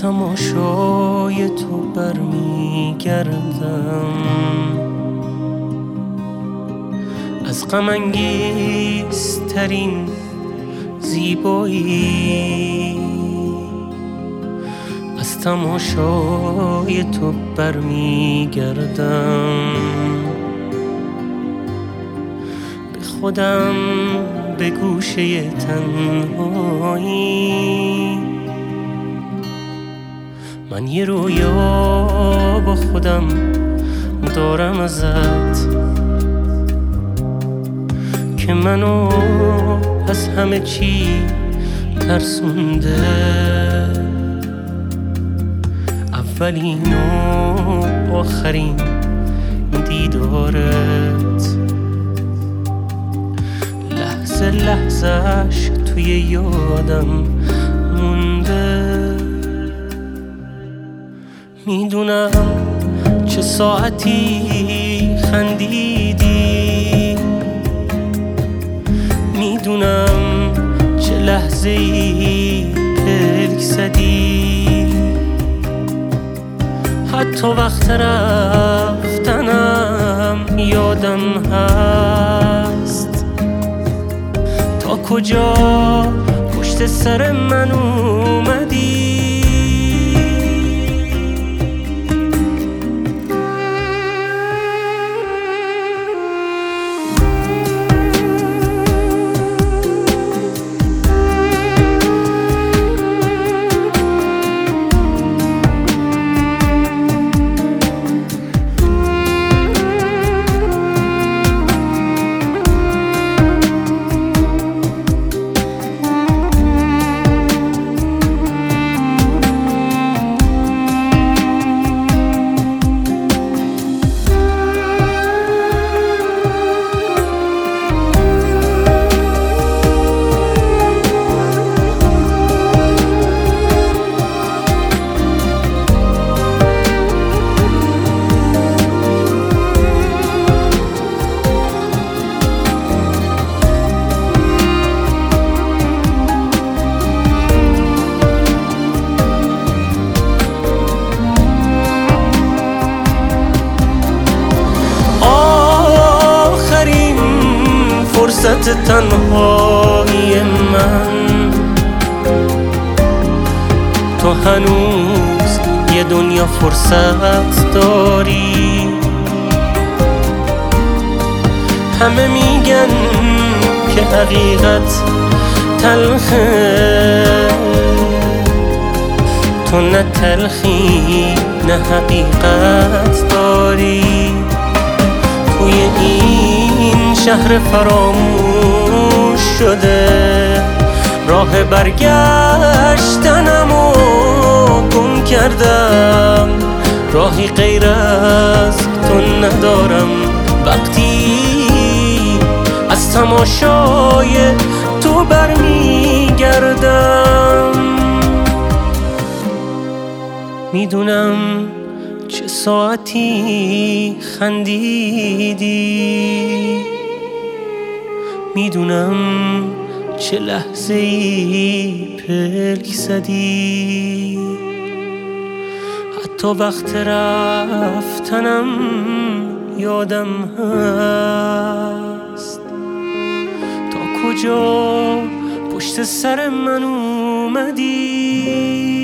تماشای تو برمیگردم، از غم انگیزترین زیبایی، از تماشای تو برمیگردم. به خودم به گوشه تنهایی، من یه رویا با خودم دارم ازت که منو از همه چی ترسونده. اولین و آخرین دیدارت، لحظه لحظهش توی یادم مونده. میدونم چه ساعتی خندیدی، میدونم چه لحظه‌ای پلک زدی، حتی وقت رفتنم یادم هست تا کجا پشت سر من اومدی. فرصت تنهایی من، تو هنوز یه دنیا فرصت داری. همه میگن که حقیقت تلخه، تو نه تلخی نه حقیقت داری. توی این شهر فراموش شده، راه برگشتنمو گم کردم. راهی غیر از تو ندارم وقتی از تماشای تو برمیگردم. میدونم چه ساعتی خندیدی، میدونم چه لحظه‌ای پلک زدی، حتی وقت رفتنم یادم هست تا کجا پشت سر من اومدی.